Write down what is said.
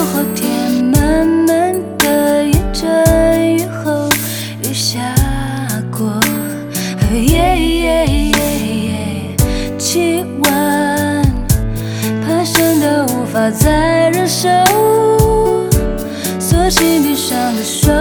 后天，慢慢的沿着雨后雨下过，气温攀升的无法再忍受，索性闭上了手。